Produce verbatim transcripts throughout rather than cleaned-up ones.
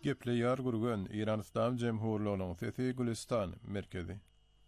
Gepli ýar gurgan İran İslam Jemhurluğynyň Sesi Gülistan merkezi.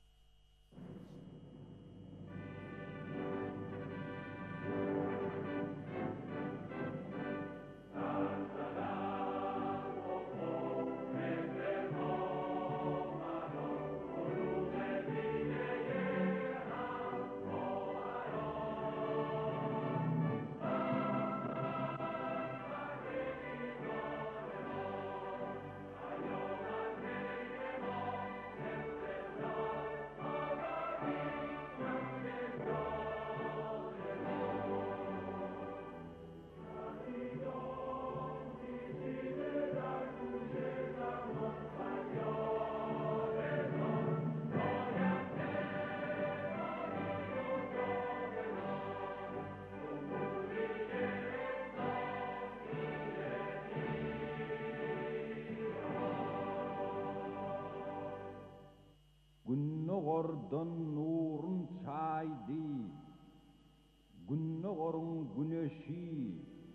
Günnogordan nurun çaydı, günnogorun güneşi,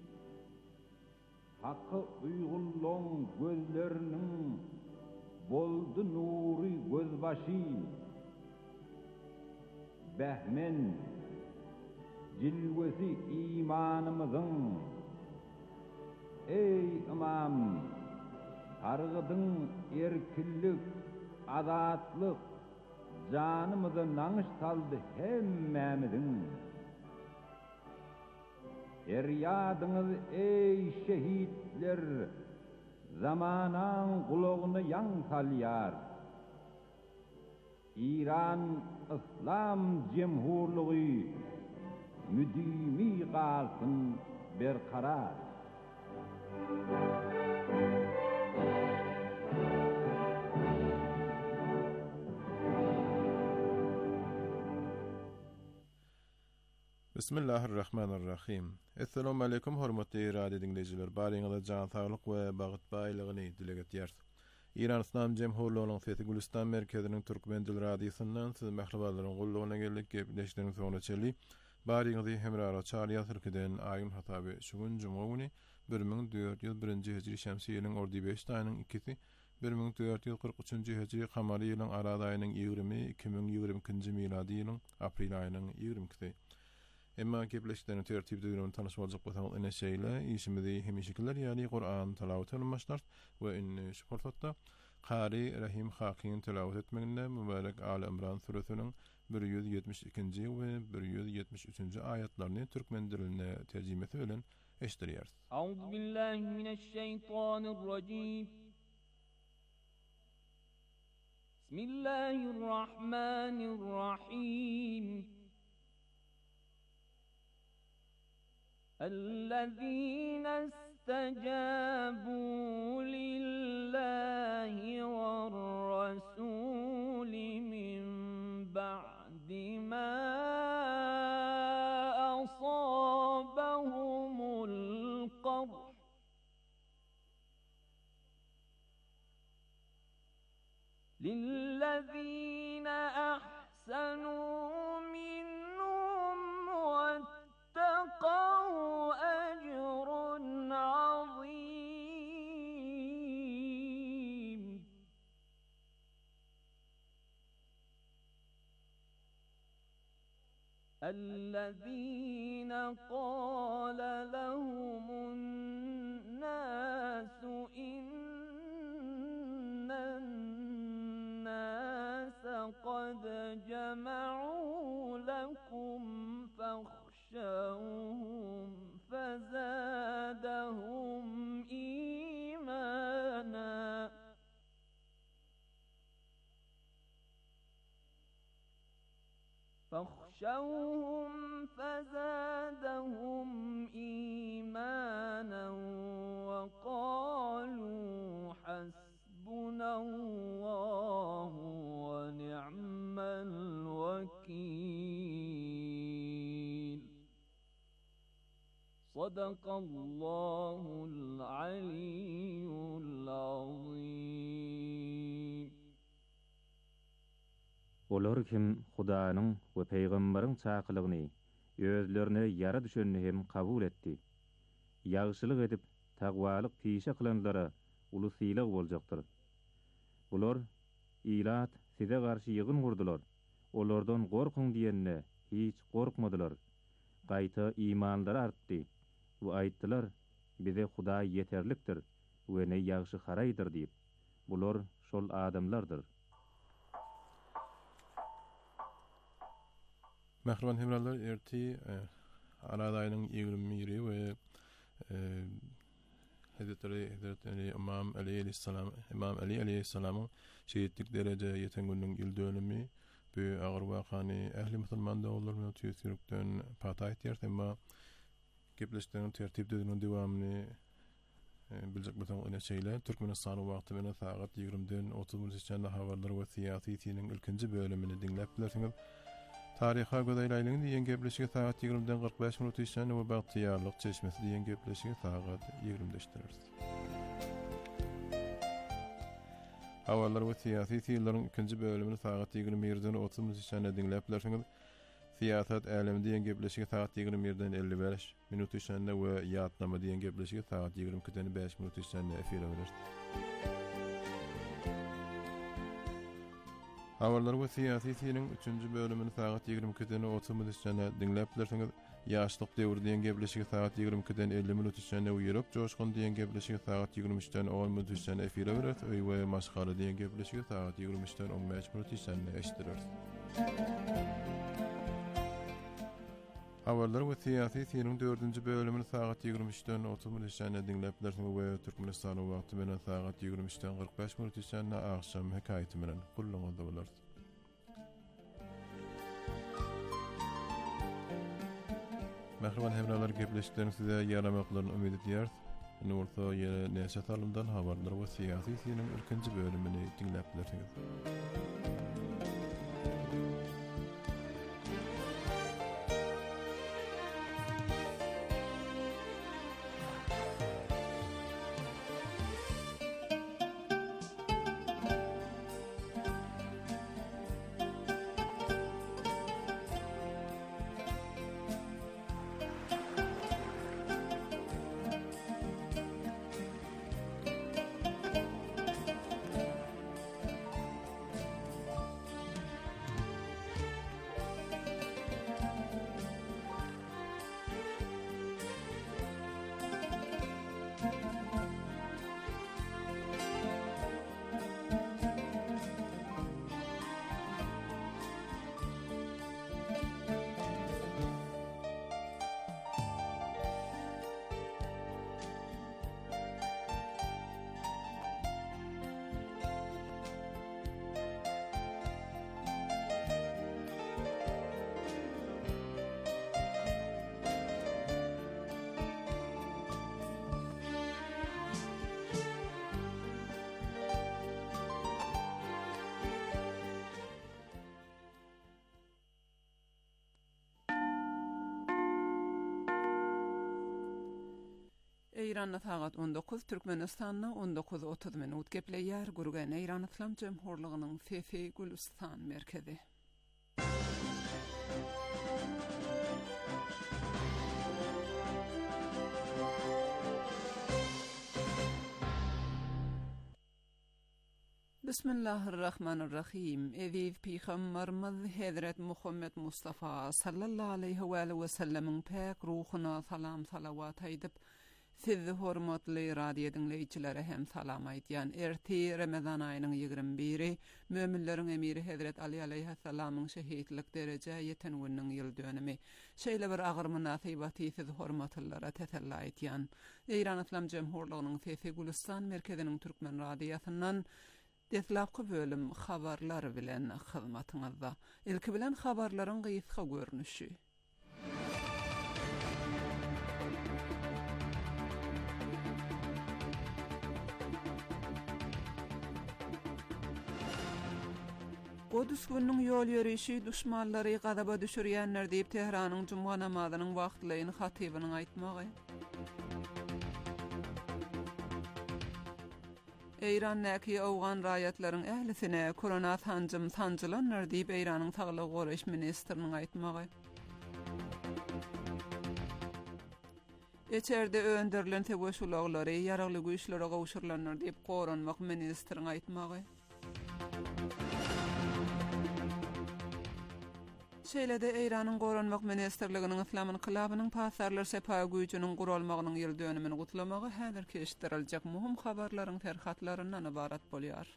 hakkı uygulluğun gözlerinin boldu nuri gözbaşı. Behmen, cilvesi imanımızın, ey imam, targıdın erkillik, azatlık, canımızı nanış saldı hemmemizin. Feryadınız ey şehitler, zamanan kulağını yan salyar. İran İslam Cemhurluğu müdimi kalsın berkarar. Bismillahirrahmanirrahim. Assalamu alaykum hormatly radio dinleyijiler. Baryňyza jan saglyk we bagyt baýlygyny dileget ýer. İran İslam Jemhurluğynyň Sesi Gülistan merkeziniň türkmen dil radiosyndan siz mehribalaryň gullugyna geldik gepleşdiňiz soňra çeli. Baryňyzy hemrara çarýa türkiden aýyn hataby şu gün juma güni bir ming dört ýüz birinji hijri şämsi ýylyň ordy beş aýynyň ikisi bir ming dört ýüz kırk üçinji hijri kamary ýylyň arada aýynyň ýygrimi iki ming ýigrimkinji milady ýylyň aprel aýynyň ýigrimikisi. Emma gepleşiklerini tertipde ýürüň tanışmalyk bolsaňyz ene şeýle işimizi hemişikler ýani Qur'an tilawat etmekdir we in şu formatda Qari Rahim Hakyň tilawat etmeginde mübarek Ali İmran suresiniň bir ýüz ýetmiş ikinji we bir ýüz ýetmiş üçinji aýatlaryny türkmen diline terjimesi bilen eşdirýär. Auzu billahi mineşşeytanirracim. Bismillahirrahmanirrahim. الذين استجابوا لله والرسول من بعد ما أصابهم القرح للذين أحسنوا منهم واتقوا أجر عظيم. الذين قال لهم الناس إن الناس قد جمعوا لكم فاخشوهم فزادهم إيمانا فاخشوهم فزادهم إيمانا وقالوا حسبنا الله ونعم الوكيل. صدق الله العلي العظيم. Olar kim Hudaýynyň we peýgamberiň çakylygyny özlerine ýara düşenini hem kabul etdi. Ýagşylyk edip tagwalyk pişe kılanlara ulusylıq boljakdyr. Bular ilat size garşy ýygyn gurdular. Olardan gorkun diýenne hiç gorkmadylar. Gaýta imanlary artdy. Bu aýtdylar, bize Huda yeterlikdir we ne ýagşy haraýdyr diýip. Bular şol adamlardyr. Mähriban hemralar erti Arad aýynyň ýygrimi biri we Hazretleri Hazretleri İmam Ali aleyhisselam İmam Ali aleyhisselamyň şeýitlik derece ýeten günüň ýyl dönümi bu agyr wakany ähli musulman dowlatlaryň tüýsürükden pata aýtýar, emma gepleşdiğin tertip düzünün devamını bilecek bütün öne şeyler. Türkmenistan wagty menen saat ýygrimiden otuz minut içinde habarlar we siyasi ýetiniň ilkinji bölümini dinläp bilersiňiz. Tariha gödäýläýliň diýen gepleşigi saat ýygrimiden kırk beş minut içinde we bagtyýarlyk çeşmesi diýen gepleşigi saat ýygrimide işlerler. Habarlar we siyasi ýetiniň ikinji bölümini saat ýygrimi birden otuz minut içinde dinläp bilersiňiz. Siyasat älemi diýen gepleşigi saat ýygrimi birden elli beş minut içinde we ýatnama diýen gepleşigi saat ýygrimi ikiden beş minut içinde efire bilir. Habarlar we siyasi ýetiniň üçünji bölümini saat ýygrimi ikiden otuz minut içinde dinläp bilersiňiz. Ýaşlyk döwri diýen gepleşigi saat ýygrimi ikiden elli minut içinde we ýörek joşkun diýen gepleşigi saat ýygrimi üçden on minut içinde efire bilir. Öý we maşgala diýen gepleşigi saat ýygrimi üçden on beş minut içinde eşdirir. Habarlar we siyasi ýetiniň dördünji bölümini saat ýygrimi üçden otuz minut içinde dinläp bilersiňiz we Türkmenistan wagty menen saat ýygrimi üçden kırk beş minut içinde akşam hekaýaty menen gulluňyzda bolar. Mähriban hemralar gepleşiklerini size ýaramaklaryny umyt edýär. Nurta ýere näçe salymdan habarlar we siyasi ýetiniň ilkinji bölümini dinläp bilersiňiz. İran'da saat on dokuz, Türkmenistan'da on dokuz otuz minut gepleýär. Gurgan İran Islam Jemhurlygynyň Fefi Gülistan merkezi. Bismillahirrahmanirrahim. Eziz Peygamberimiz Hazret Muhammed Mustafa sallallahu aleyhi ve sellemin pek ruhuna salam salavat aýdyp, sizi hormatly radio dinleýiçilere hem salam aýdýan. Erti Ramazan aýynyň ýygrimi biri, möminleriň emiri Hazret Ali aleyhissalamyň şehitlik derece ýeten günüň ýyl dönümi. Şeýle bir agyr munasabaty sizi hormatlylara täsella aýdýan. Iran Islam Jemhurlygynyň Fefi Gülistan merkeziniň türkmen radiosynyň deslapky bölüm habarlar bilen hyzmatyňyzda. Ilki bilen habarlaryň gysga görnüşi. Godus günüň ýol ýörüşi düşmanlary gadaba düşürýänler diýip Tehranyň juma namazynyň wagtlaryny hatybynyň aýtmagy. Eýran näki awgan raýatlaryň ählisine korona sancym sancılanlar diýip Eýranyň saglyk goraş ministriniň aýtmagy. Eçerde öndürlen teweşulagları yaragly güýçlere gowşurlanlar diýip goranmak ministriň aýtmagy. Şeýlede Eýranyň goranmak ministrliginiň Islam inqilabynyň pasarlar sepa güýjüniň guralmagynyň ýyl dönümini gutlamagy häzir keşdiriljek muhim habarlaryň terhatlaryndan ibarat bolýar.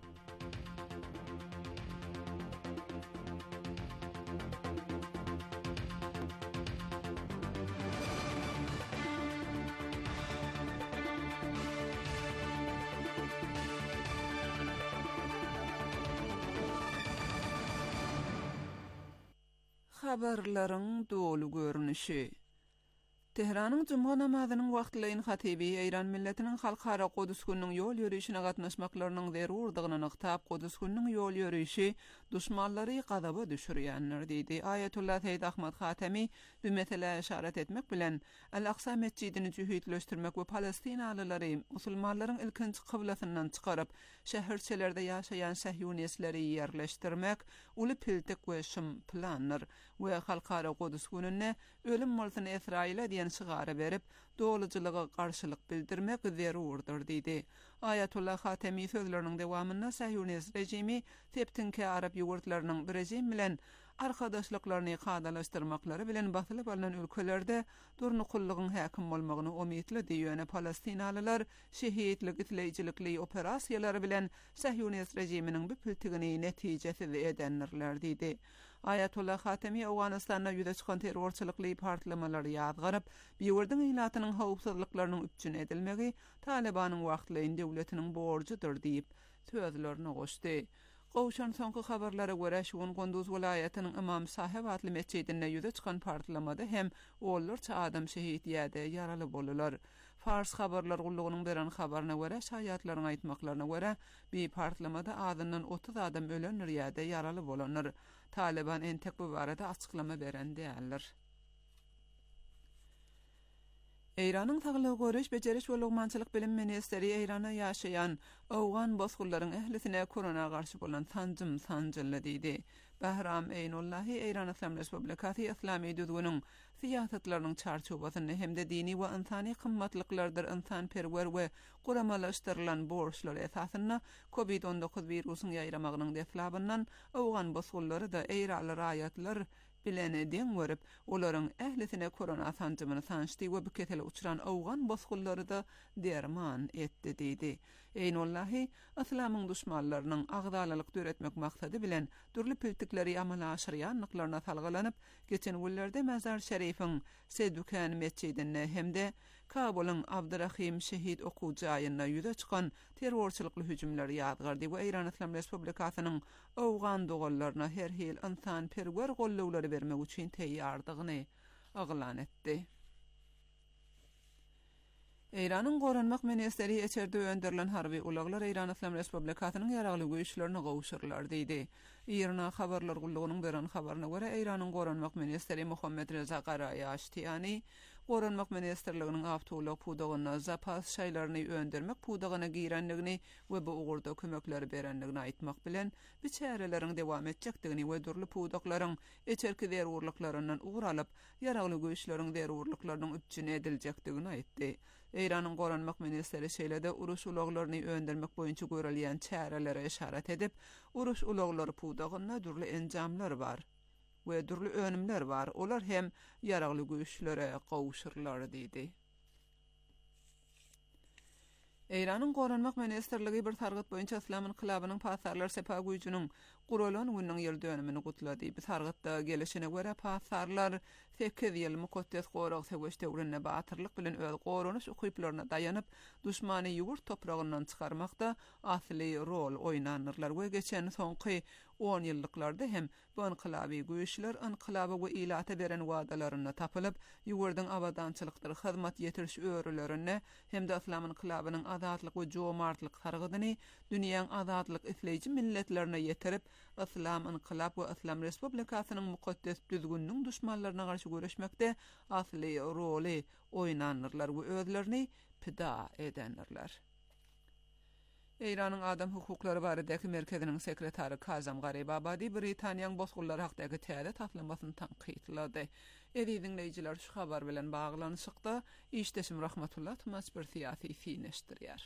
Habarlaryň dolu görnüşi. Tehranyň Juma namazynyň wagtlaryň hatibi Eýran milletiniň halkara Kudus gününiň ýol ýürüýüşine gatnaşmaklarynyň zerurdygyny nyktap Kudus gününiň ýol ýürüýüşi duşmanlary gazaba düşürýänler diýdi. Ayatullah Seyyid Ahmad Hatemi bu mesele işaret etmek bilen Al-Aqsa mescidini jühitleşdirmek we Palestinalylary musulmanlaryň ilkinji kıblasyndan çykaryp şäherçelerde ýaşaýan Sahyunistleri ýerleşdirmek uly piltik we şym planlar we halkara Kudus gününe ölüm malsyny Israile diýen şygary berip doluçylyga garşylyk bildirmek zerurdur diýdi. Ayatullah Hatemi sözleriniň dewamynda Sahyunist rejimi septinki Arab ýurtlarynyň bir rejim bilen arkadaşlyklaryny gadalaşdyrmaklary bilen basylyp alynan ülkelerde durnukullygyň häkim bolmagyny umytly diýýän Palestinalylar şehitlik itlejilikli operasiýalary bilen Sahyunist rejiminiň bu piltigini netijesi edenlerler diýdi. Ayatullah Hatemi Awganistanda ýüze çykan terrorçylykly partlamalary ýazgaryp, biwirdiň ilatynyň howpsuzlyklarynyň üpçün edilmegi Talibanyň wagtlaryň döwletiniň borjydyr diýip sözlerini goşdy. Gowşan soňky habarlara görä şuň Gonduz welaýatynyň Imam Sahib adly mescidinde ýüze çykan partlamada hem ollarça adam şehit ýa-da ýaraly bolýar. Fars habarlar gullugynyň beren habaryna görä şaýatlaryň aýtmaklaryna görä bir partlamada adyndan otuz adam ölenler ýa-da ýaraly bolanlar. Taliban entek bu barada açıklama beren diýerler. Eýranyň Saglyk görüş beceriş we lugmançylyk bilim ministeri Eýranda ýaşaýan awgan bozgullaryň ählisine korona garşy bolan sanjym sanjyly diýdi. Bahram Eynullahi Eýran Islam Respublikasy Islamy düzgünüň siýasatlarynyň çarçobasyny hemde dini we insany kymmatlyklary insan perwer we guramalaşdyrylan borçlar esasynda covid on dokuz wirusyny ýaýramagynyň deslabyndan awgan bozgullary da eýraly raýatlar bilen edin görüp olaryň ählisine korona sanjymyny sanşdy we bu ketele uçuran awgan bozgullary da derman etdi diýdi. Eynullahi Islamyň düşmanlarynyň agdalylyk döretmek maksady bilen durly piltikleri amala aşyrýanlyklaryna salgylanyp geçen günlerde Mazar Şerifiň Sedükan mescidinde hemde Kabulyň Abdurrahim şehit okuwjy aýyna ýüze çykan terrorçylykly hüjümler ýazgardy we Eýran Islam Respublikasynyň awgan dogallaryna her hil insan perwer gollawlary bermek üçin teýýardygyny aglan etdi. Eýranyň goranmak ministeri eçerde önderilen harby ulaglar Eýran Islam Respublikasynyň ýaragly güýçlerini gowşurlar diýdi. Ýerine habarlar gullugynyň beren habaryna görä Eýranyň goranmak ministeri Muhammed Reza Garaýaştiýany Goranmak ministerliginiň awtowluk pudagyna zapas şaýlaryny öndermek pudagyna giýrenligini we bu ugurda kömekleri berenligini aýtmak bilen biçäreleriň dewam etjekdigini we durly pudaklaryň eçerki zerurlyklarynyň uguralyp ýaragly güýçleriň zerurlyklarynyň üpçüne ediljekdigini aýtdy. Eýranyň goranmak ministeri şeýlede uruş ulaglaryny öndermek boýunça görülýän çärelere işaret edip, uruş ulaglary pudagyna durly enjamlar bar we durly önümler bar. Olar hem ýaragly güýçlere gowşurlar diýdi. Eýranyň goranmak ministerligi bir targyt boýunça Islam inqilabynyň pasarlar sepa güýjüniň guralan günüň ýyl dönümini gutlady. Bu targytda gelişine görä pasarlar sekiz ýyl mukaddes gorag seweş döwrüne batyrlyk bilen öz gorunuş ukyplaryna daýanyp düşmany ýurt topragyndan çykarmakda asly rol oýnanyrlar we geçen soňky on ýyllyklarda hem bu inqilaby güýçler inqilaba we ilata beren wadalaryna tapylyp ýurdyň abadançylykdyr hyzmat ýetiriş öwrülerine hem de Islam inqilabynyň azatlyk we jomartlyk sargydyny dünýäň azatlyk isleýji milletlerine ýetirip Islam inqilab we Islam Respublikasynyň mukaddes düzgünniň düşmanlaryna garşy görüşmekde asly roly oýnanyrlar we özlerini pida edenlerler. Eýranyň adam hukuklary baradaky merkeziniň sekretary Kazym Garibabadi Britaniýanyň bozgullar hakdaky täze taslamasyny tanqidlady. Edi dinleýijiler şu habar bilen baglanyşykda işdeşim rahmatullah Tumas bir siyasi fineşdirýär.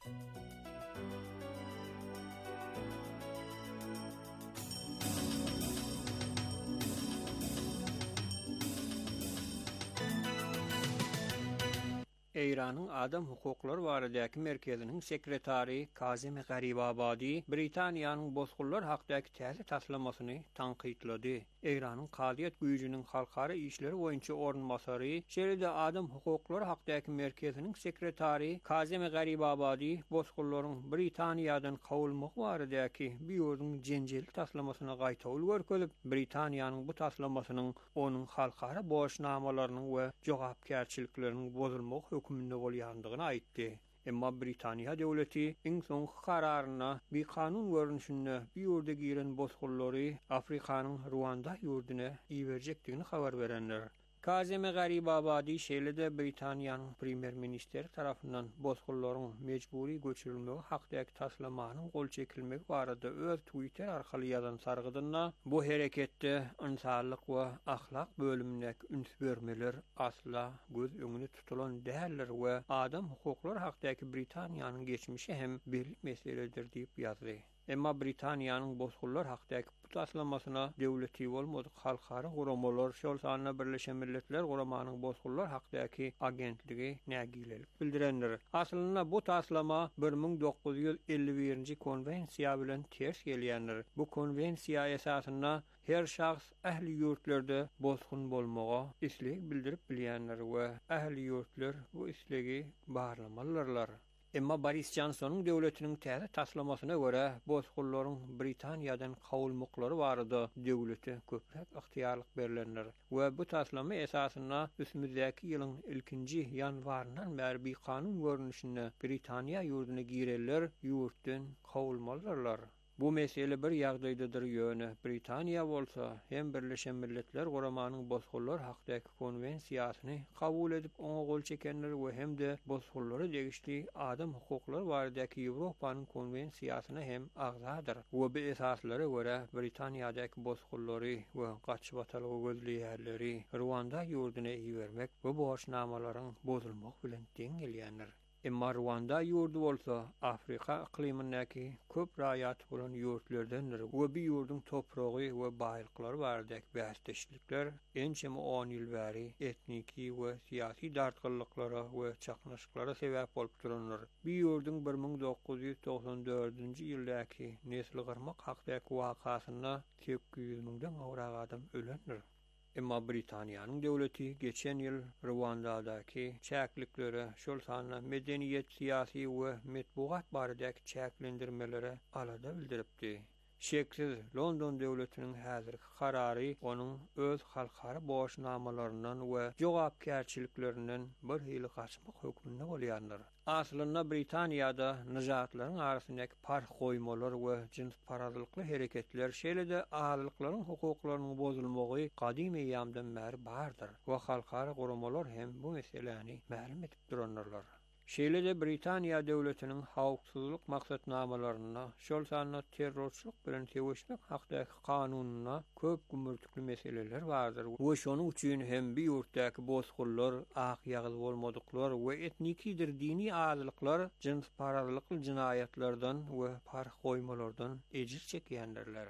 Eýranyň adam hukuklary baradaky merkeziniň sekretary Kazym Garibabadi Britaniýanyň bozgullar hakdaky täze taslamasyny tanqidlady. Eýranyň Kadiýet güýjüniň halkara işleri boýunça ornmasary, şeýle adam hukuklary hakdaky merkeziniň sekretary Kazym Garibabadi bozgullaryň Britaniýadan kawulmagy baradaky bir ýurdun jenjel taslamasyna gaýtawyl görkelip, Britaniýanyň bu taslamasynyň onuň halkara boşnamalarynyň we jogapkärçilikleriniň bozulmagy hükümünde bolýandygyny aýtdy. Emma Britaniýa döwleti iň soň kararyna bir kanun görnüşinde bir ýurda giren bozgullary Afrikanyň Ruanda ýurduna iýerjekdigini habar berenler. Kazym Garibabadi şeýle-de Britaniýanyň premier ministeri tarapyndan bozgullaryň mejburi göçürilmegi hakdaky taslamanyň gol çekilmegi barada öz Twitter arkaly ýazan sargydynda bu hereketde insanlyk we ahlak bölümindäki üns bermeler asla göz öňüne tutulan däldir we adam hukuklary hakdaky Britaniýanyň geçmişi hem belli meseledir diýip ýazdy. Emma Britaniýanyň bozgullar hakdaky bu taslamasyna döwleti bolmadyk halkara guramalar, şol sanyna Birleşen Milletler Guramanyň bozgullar hakdaky agentligi nägilelik bildirenler. Aslynda bu taslama bir ming dokuz ýüz elli birinji konwensiýa bilen ters gelýändir. Bu konwensiýa esasyna her şahs ähli ýurtlarda bozgun bolmaga isleg bildirip bilýänler we ähli ýurtlar bu islegi barlamalylar. Emma Boris Johnsonyň döwletiniň täze taslamasyna görä, bozgullaryň Britaniýadan kawulmaklary barada döwlete köprek ygtyýarlyk berilenler we bu taslama esasyna üsmizdäki ýylyň ilkinji ýanwaryndan bäri bir kanun görnüşinde Britaniýa ýurduna gireler, ýurtdan kawulmalylar. Bu mesele bir ýagdaýdadyr ýöne Britaniýa bolsa hem Birleşen Milletler Guramanyň bozgullar hakdaky konwensiýasyny kabul edip oňa gol çekenler we hem de bozgullary degişli adam hukuklary baradaky Ýewropanyň konwensiýasyna hem agzadyr. We bu esaslary görä Britaniýadaky bozgullary we gaçyp atalygy gözleýärleri Ruanda ýurduna iýermek we boşnamalaryň bozulmagy bilen teň gelýändir. Emma Ruanda ýurdu bolsa Afrika iklimindäki köp raýat bolan ýurtlardandyr. We bir ýurdun topragy we baýlyklary baradaky bäsdeşlikler ençemi on ýyl bäri etniki we syýasy dartgynlyklara we çaknaşyklara sebäp bolup duranlar. Bir ýurdun bir ming dokuz ýüz toksan dördünji ýyldaky nesli gyrmak hakdaky wakasyna sekiz ýüz miňden gowrak adam ölendir. Emma Britaniýanyň döwleti geçen ýyl Ruandadaky çäkliklere, şol sanyna medeniýet, syýasy we metbuat baradaky çäklendirmelere alada bildiripdi. Şeksiz London döwletiniň häzirki karary onuň öz halkara boşnamalaryndan we jogapkärçiliklerinden bir hili gaçmak hökmünde bolýandyr. Aslynda Britaniýada nijatlaryň arasyndaky par goýmalar we jins parazlykly hereketler şeýle-de ahlyklaryň hukuklarynyň bozulmagy gadim ýamdan bäri bardyr we halkara guramalar hem bu meseleni ma'lum edip duranlar. Şeýle-de Britaniýa döwletiniň hawpsuzlyk maksatnamalaryna, şol sanyna terrorçylyk bilen teweşmek hakdaky kanunyna köp gümürtükli meseleler bardyr. We şonuň üçin hem bir ýurtdaky bozgullar, ak ýagyl bolmadyklar we etnikidir dini azlyklar jins parazlykly jinaýatlardan we par goýmalardan ejir çekýändirler.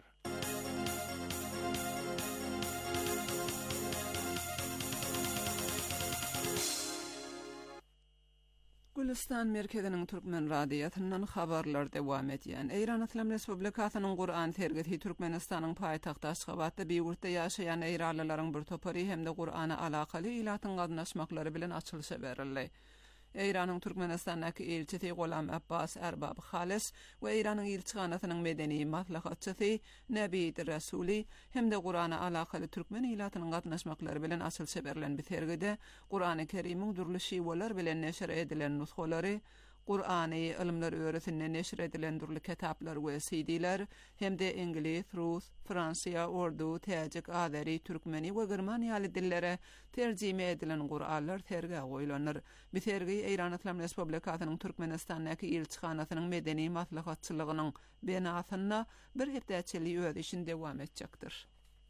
Gülistan merkeziniň Türkmen radiýatyndan habarlar dowam edýän. Eýran Islam Respublikasynyň Qur'an tergeti Türkmenistanyň paýtagty Aşgabatda bir ýurtda ýaşaýan eýranlylaryň bir topary hem de Qur'ana alakaly ilatyň gatnaşmaklary bilen açylşa berildi. Eýranyň Türkmenistandaky elçisi Golam Abbas Erbab Halis we Eýranyň elçixanasynyň medeni maslahatçysy Nebid Rasuli hem de Qur'ana alakaly türkmen ilatynyň gatnaşmaklary bilen açylşa berilen bir sergide Qur'any Kerimiň durly şiweler bilen neşr edilen nusxalary Qur'any ilmler öğretinen neşr edilen durly kitaplar we C D'ler hemde ingliz, rus, fransiya, urdu, täjik, azeri, türkmeni we german ýaly dillere terjime edilen Qur'anlar terge goýlanır. Bu tergi Eýran Islam Respublikasynyň Türkmenistanyň elçixanasynyň medeni maslahatçylygynyň benasyna bir hepdäçeli öýdi işin dowam etjekdir.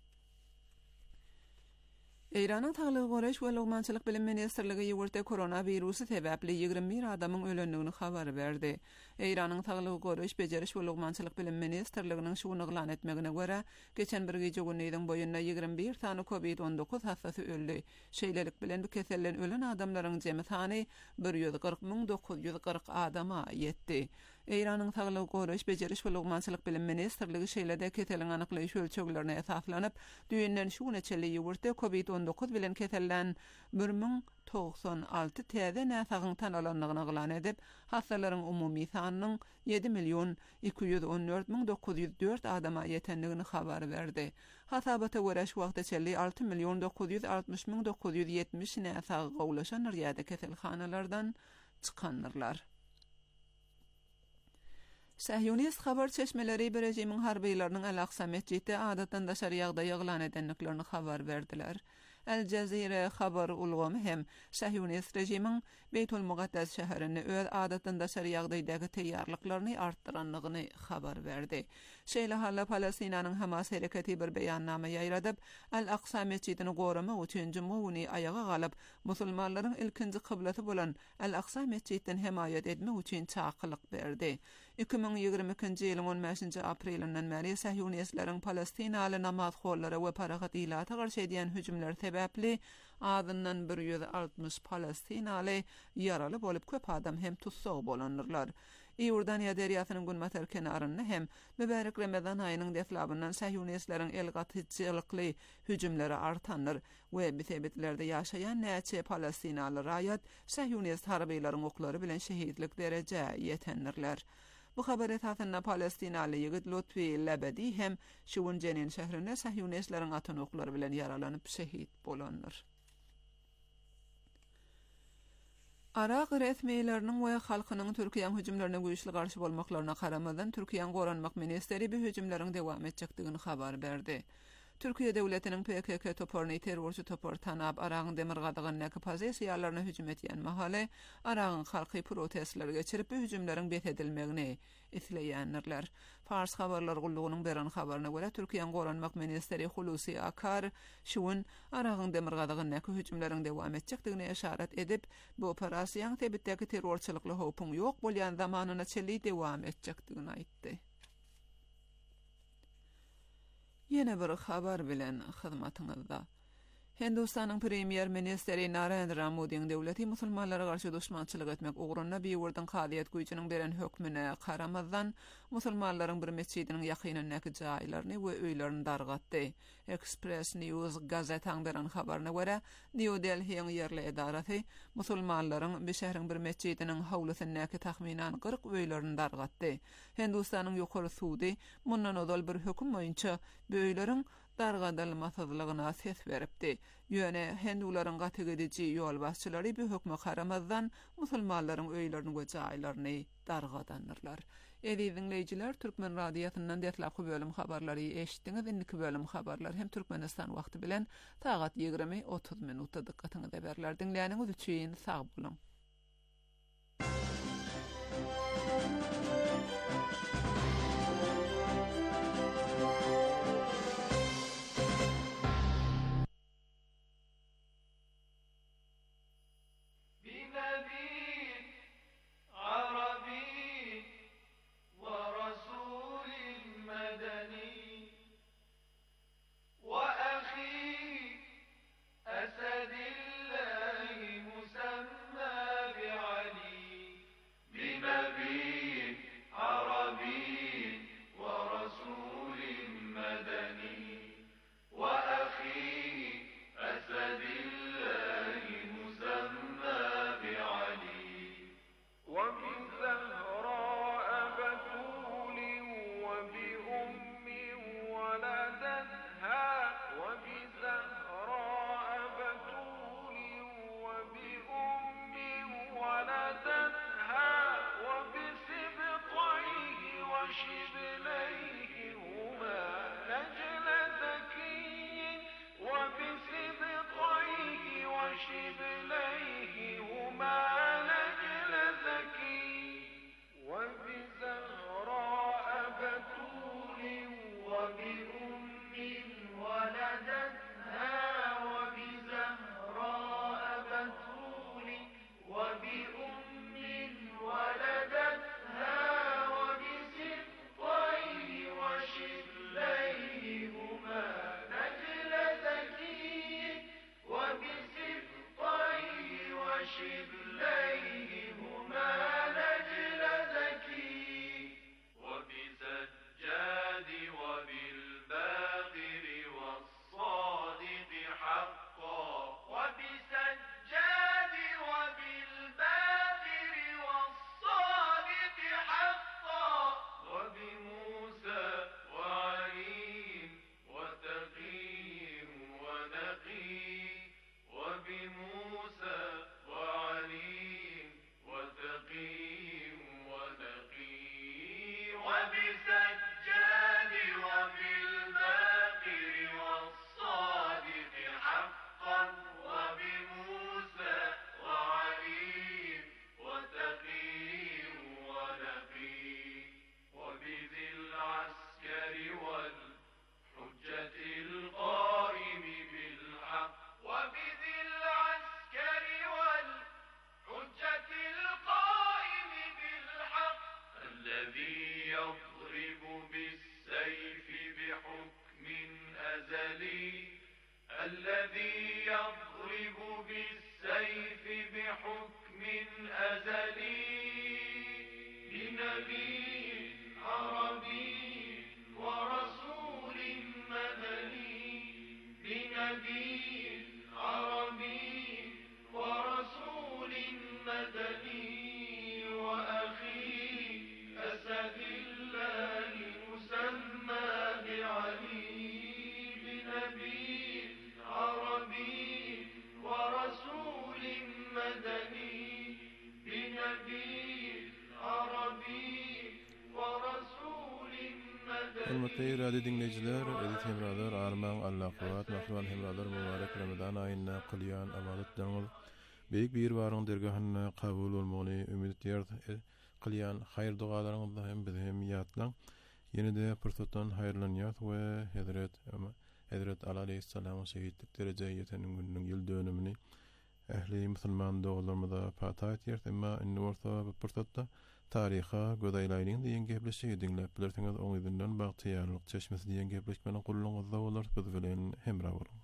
Eýranyň Saglyk Goraş we Lugmançylyk bilim ministrligi ýurtda koronawirusi sebäpli ýygrimi bir adamyň ölendigini habar berdi. Eýranyň Saglyk Goraş Bejeriş we Lugmançylyk bilim ministrliginiň şuny glan etmegine görä, geçen bir gece günüýden boýunna ýygrimi bir tany COVID on dokuz hastasy öldü. Şeýlelik bilen bu kesellen ölen adamlaryň jemy sany bir ýüz kırk miň dokuz ýüz kırk adama ýetdi. Eýranyň Saglyk Goraş Bejeriş we Lugmançylyk bilim ministrligi şeýlede keseliň anyklaýyş ölçeglerine esaslanyp, düýünden şu neçeli ýurtda COVID on dokuz bilen kesellen bir miň togson alty täze näsagyň tanalanlygyny glan edip, hastalaryň umumy sanynyň ýedi million iki ýüz on dört miň dokuz ýüz dört adama ýetendigini habar berdi. Hasabata görä şu wagtda çelli alty million dokuz ýüz altmyş miň dokuz ýüz ýetmiş näsagy gowlaşan ýa-da keselhanalardan çykanlar. Sahyonist habar çeşmeleri bir rejimiň harbylarynyň Al-Aqsa mescidinde adatdan daşary ýagdaý ýaglan edenliklerini habar berdiler. El Cezire habar ulgamy hem Sahyonist rejimiň Beytul Muqaddas şäherini öz adatdan daşary ýagdaýdaky teýýarlyklaryny artdyranlygyny habar berdi. Şeýle halla Palestinanyň Hamas hereketi bir beýannama ýaýradyp, Al-Aqsa mescidini goramak üçin jumuny ayaga galyp, musulmanlaryň ilkinji kıblety bolan Al-Aqsa mescidinden hemaýat etmek üçin çaqylyk berdi. iki miň ýygrimi ikinji ýylyň on beşinji aprelinden beri Sahyonistlaryň Palestinaly namazxorlara we paragat ilata garşy edýän hüjümler sebäpli adından bir ýüz altmyş Palestinaly ýaraly bolup köp adam hem tutsag bolanyrlar. Iordaniýa deriýasynyň günmatar kenaryny hem mübarek Ramazan aýynyň deflabyndan Sahyonistlaryň elgatyçylykly hüjümleri artandyr we bu sebeplerde ýaşaýan näçe Palestinaly raýat Sahyonist harbylaryň oklary bilen şehitlik derece ýetendirler. Bu habar esasyna Palestinaly ýigit Lutfi Labedi hem Şuwunjenin şäherinde Sahyonistlaryň atan oklary bilen ýaralanyp şehit bolandyr. Araq resmiýetleriniň we halkynyň Türkiýe hüjümlerine güýçli garşy bolmaklaryna karamadan Türkiýe Goranmak ministeri bu hüjümleriň dowam etjekdigini habar berdi. Türkiýe döwletiniň P K K toporny terrorçy topor tanap Arağın demirgadygyny pozisiýalaryna hüjüm etýän mahaly Arağın halky protestler geçirip bu hüjümleriň bet edilmegini isleýänler. Fars habarlar gullugynyň beran habaryna görä Türkiýe Goranmak ministeri Hulusi Akar şuwun Arağın demirgadygyny hüjümleriň dowam etjekdigine işaret edip, bu operasiýaň tebitdäki terrorçylykly howpun ýok bolýan zamanyna çelli dowam etjekdigini aýtdy. Yine bir habar bilen hyzmatyňyzda. Hindistanyň premier ministeri Narendra Modiň döwleti musulmanlara garşy düşmançylyk etmek ugrunda bir ýurdyň kadyet güýçiniň beren hökmüne karamazdan musulmanlaryň bir mescidiniň ýakynyndaky jaýlaryny we öýlerini dargatdy. Express News gazetäň beren habaryna görä, New Delhiň ýerli edarasy musulmanlaryň bir şäheriň bir mescidiniň howlusyndaky tahminan kırk öýlerini dargatdy. Hindistanyň ýokary sudy mundan odal bir hökm boýunça bu öýleriň dargadylmasızlygyna ses beripdi. Ýöne Hindularyň gategedici ýol başçylary bu hökme karamazdan musulmanlaryň öýlerini we jaýlaryny dargadandyrlar. Eýdi dinleýijiler, Türkmen radiosynyň dertlapy bölüm habarlary eşitdiňiz. Indiki bölüm habarlar hem Türkmenistan wagty bilen saat ýygrimi otuz minutda dikkatiňize berler. Dinleýäniňiz üçin sag bolun. أسد الله مسمى hormatly radio dinleyijiler, edit hemralar, arman, Allah-Quwat, mahruman hemralar mübarek Ramadan aýyna qılýan amadatlaryňyz beýik bir waryň dergahyna kabul bolmagyny ümit edýär. Qılýan haýr dugalaryňyzda hem biz hem ýatlaň. Ýene-de pursatdan haýrlanýar we Hazret Hazret Ali aleyhissalam şeýitlik derejeye ýeteniň gününiň ýyl dönümini ähli musulman doglarymyza pata etýär. Emma indi orta bu pursatda taryha gödäýläýdiň diýen gepleşi dinläp bilersiňiz, oň ýüzünden bagtyýarlyk çeşmesi diýen gepleşmeni gullanyňyzda bolar, biz bilen hemra bolan.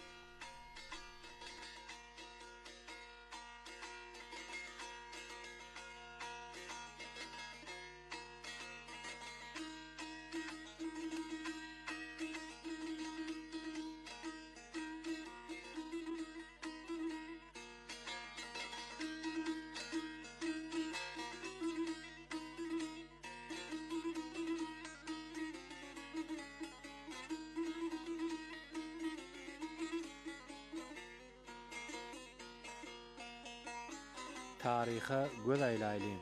Taryha göz aýlaýlym.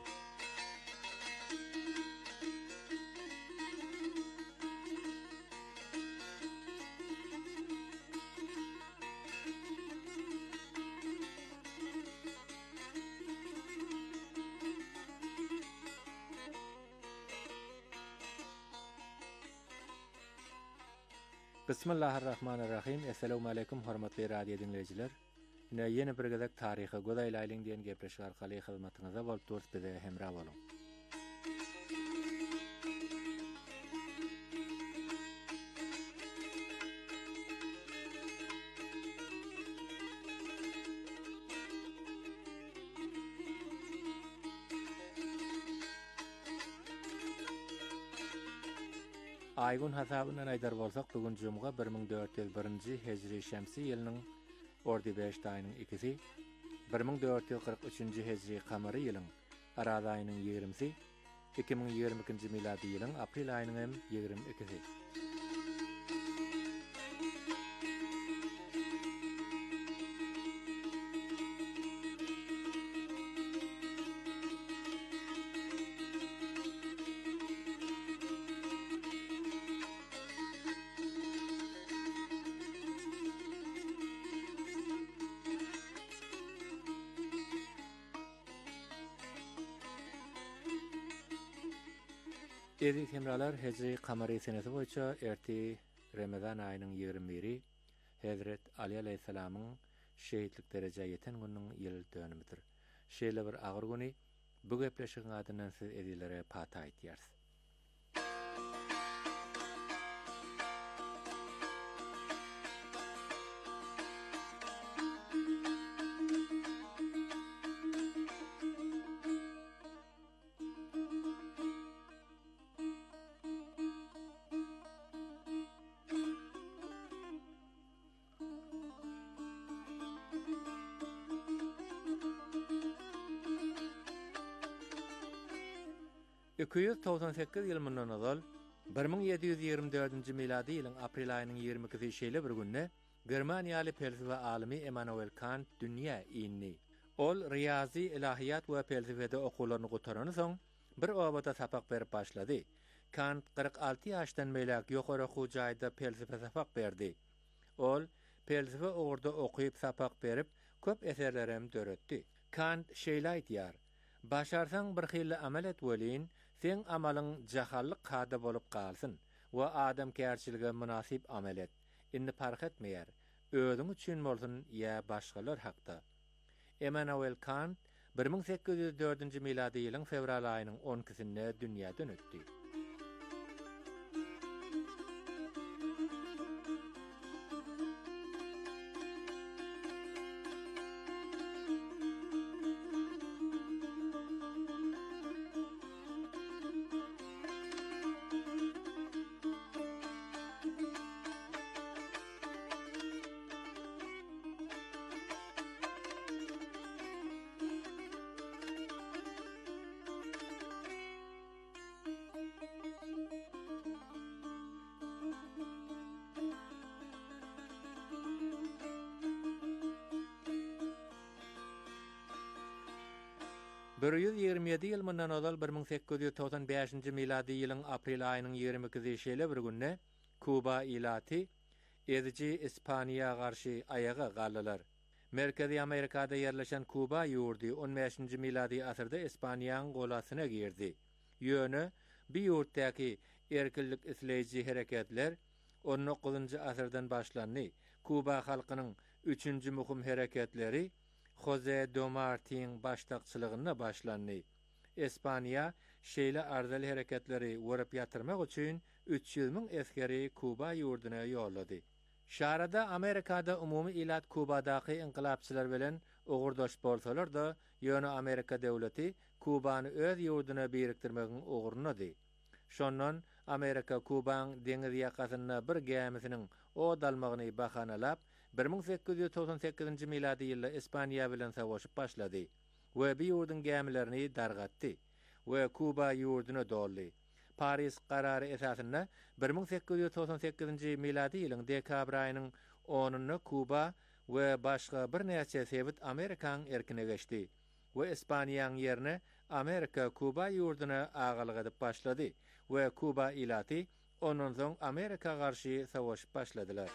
Bismillahirrahmanirrahim. Assalamu alaykum hormatly radio dinleyijiler. Ine ýene bir gezek taryha göz aýlaýlyň diýen gepleşik arkaly hyzmatyňyza bolup durýar, bize hemra bolun. Aýgun hasabynyň aýdar bolsak, bugün jumga bir ming dört ýüz birinji hejri şemsi ýylynyň ordy beş aýynyň ikisi, bir ming dört ýüz kırk üçinji hejri kamary ýylyň araz aýynyň ýigrimisi, iki ming ýigirme ikinji miladi ýylyň aprel aýynyň hem ýigirme ikisi. Edi hemralar hejri kamary senesi boýunça erti Ramazan aýynyň ýigirme biri Hazret Ali aleyhissalamyň şeýitlik derejeye ýeten günüň ýyl dönümidir. Şeýle bir agyr güni bu gepleşigiň adyndan siz edilere pata aýtýarsyz. iki yüz doksan sekiz ýyl mundan azal bir ming ýedi ýüz ýigirme dördünji miladi ýylyň aprel aýynyň ýigirme ikisi şeýle bir günde Germaniýaly felsefe alimi Immanuel Kant dünýä ýyny. Ol riýazy, ilahiýat we felsefede okularyny gotarany soň bir obada sapak berip başlady. Kant kırk altı ýaşdan meýlek ýokary hujaýda felsefe sapak berdi. Ol felsefe orada okuyup sapak berip köp eserlerem döretdi. Kant şeýle aýtýar: "Başarsaň bir hille amel et welin, sen amalyň jahallyk kada bolup galsyn we adam kärçilige münasip amel et. Indi fark etmeýär, özüň üçin bolsun ýa başgalar hakda." Immanuel Kant bir ming sekiz ýüz dördünji miladi ýylyň fevral aýynyň on ikisinde dünýäden ötdi. bir yüz ýigirme ýedi ýyl mundan ozal bir ming sekkiz ýüz toksan beşinji milady ýylyň aprel aýynyň ýigirme ikisi şeýle bir günne Kuba ilaty ezici Ispaniýa garşy ayaga galdylar. Merkezi Amerikada yerleşen Kuba ýurdy on beşinji milady asyrda Ispaniýanyň golasyna girdi. Ýöne bir ýurtdaky erkinlik isleýiji hereketler on dokuzunji asyrdan başlandy. Kuba halkynyň üçünji muhim hereketleri Jose de Martin başlakçylygyna başlandy. Ispaniýa şeýle arzal hereketleri wörüp ýatyrmak üçin üç ýüz miň eskeri Kuba ýurduna ýollady. Şarada Amerikada umumy ilat Kubadaky inqilapçylar bilen ogurdaş bolsalar da, ýöne Amerika döwleti Kubany öz ýurduna birikdirmegiň ogurunady. Şondan Amerika Kubanyň deňiz ýakasyna bir gemisiniň o dalmagyny bahanalap bir ming sekkiz ýüz toksan sekizinji milady ýylda Ispaniýa bilen savaşyp başlady we bir ýurdun gemilerini dargatdy we Kuba ýurduna doldy. Paris karary esasyna bir ming sekkiz ýüz toksan sekizinji milady ýylyň dekabr aýynyň onuny Kuba we başga bir näçe sebit Amerikaň erkine geçdi we Ispaniýanyň ýerine Amerika Kuba ýurduna agalyk edip başlady we Kuba ilaty ondan soň Amerika garşy savaşyp başladylar.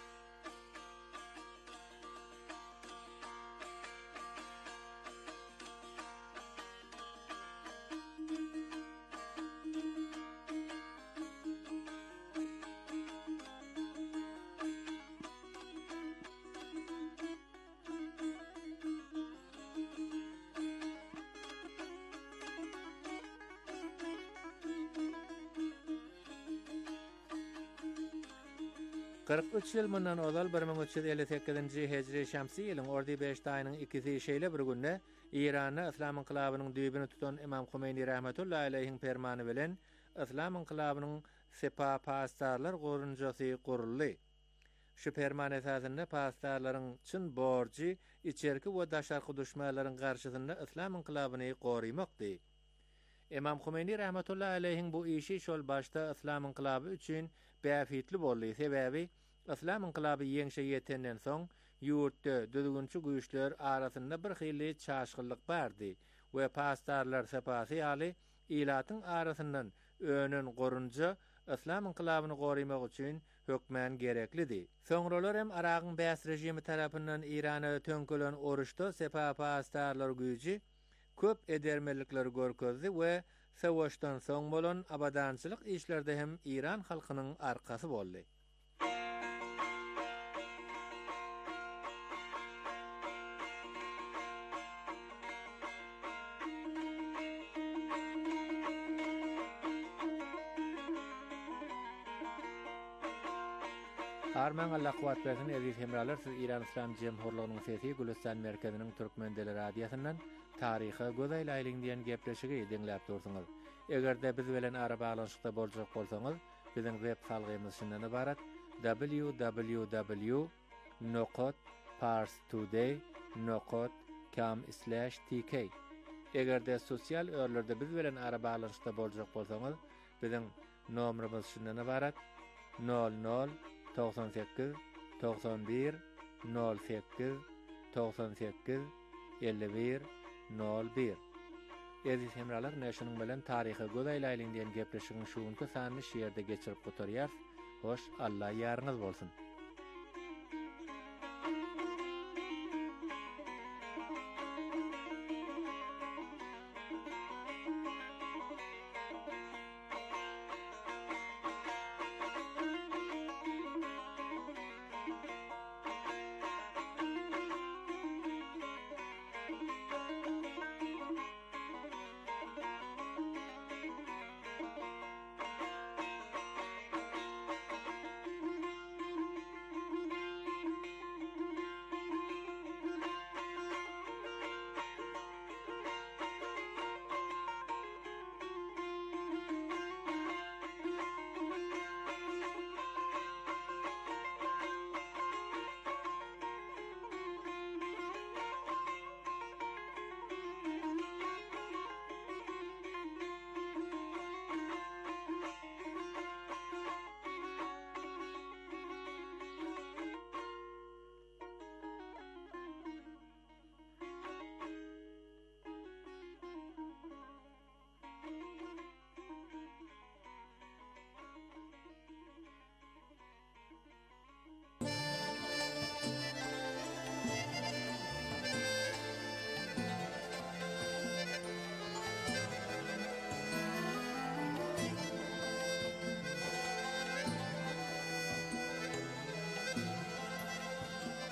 kırk üç ýyl mundan ozal bir ming üç ýüz elli sekizinji hejri şamsy ýylyň ordy beş aýynyň ikisi şeýle bir günde Iranda Islam inqilabynyň düýbini tutan Imam Khomeini rahmetullahi alayhiň fermany bilen Islam inqilabynyň sepa pastarlar gorunjasy guruldy. Şu ferman esasynda pastarlaryň çyn borji içerki we daşarky düşmanlaryň garşysynda Islam inqilabyny gorymakdy. Imam Khomeini rahmetullahi alayhiň bu işi şol başda Islam inqilaby üçin bäfitli boldy. Sebebi Islam inqilaby ýeňşe ýetenden soň ýurtda düzgünçi güýçler arasynda bir hili çaşgynlyk bardy we pastarlar sepasy ýaly ilatyň arasyndan önün gorunja Islam inqilabyny gorymak üçin hökmen gereklidi. Soňralar hem Aragyň bäs rejimi tarapyndan Irana tönkelen oruşda sepa pastarlar güýji köp edermelikler görkezdi we savaşdan soň bolan abadançylyk işlerde hem İran halkynyň arkasy boldy. Arman Allah kuwat bersin aziz hemralar, siz İran İslam Jemhurlygynyň sesi Gülistan merkeziniň Türkmen dili radiosynyň taryhy göz aýlaýlyň diýen gepleşigi dinläp dursuňyz. Egerde biz bilen ara baglanşykda boljak bolsaňyz, biziň web salgymyz şundan ibarat: w w w nokta parstoday nokta com slash t k. Egerde sosial örlerde biz bilen ara baglanşykda boljak bolsaňyz, biziň nomerimiz şundan ibarat: nol nol doksan sekiz doksan bir nol sekiz doksan sekiz elli bir nol bir. Aziz hemralar, näşiniň bilen taryhy göz aýlaýlyň diýen gepleşigiň şuňky sany şeýerde geçirip gotarýar. Hoş, Allah ýaryňyz bolsun.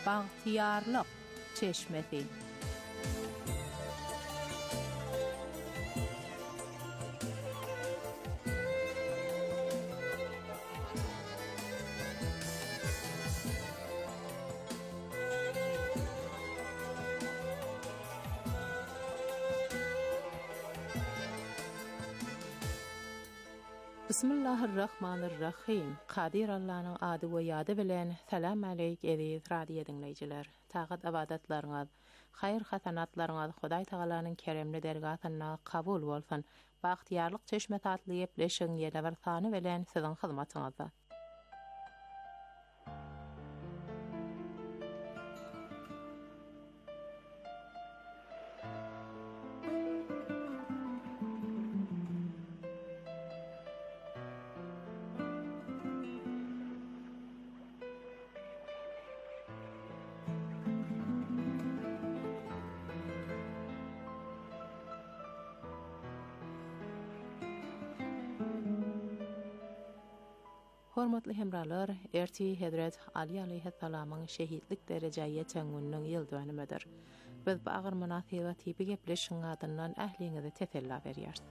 Baghtiyarlyk çeşmesi. Bismillahirrahmanirrahim. Qadir Allah'ın adı we ýady bilen salam aleyk eziz radio dinleýijiler. Taqat abadatlaryňyz, haýr hasanatlaryňyz Hudaý Tagalanyň keremli dergatyna kabul bolsun. Baghtiyarlyk çeşme tatly ýepleşiň ýene bir sany bilen siziň hyzmatyňyzda. Hormatly hemralar, erti Hedret Ali aleyhissalamyň şehitlik derejäge ýetýän ýyldönümidir. Biz bu agyr munasabat tipi gepleşiň adyndan ähliňizi tesella berýäris.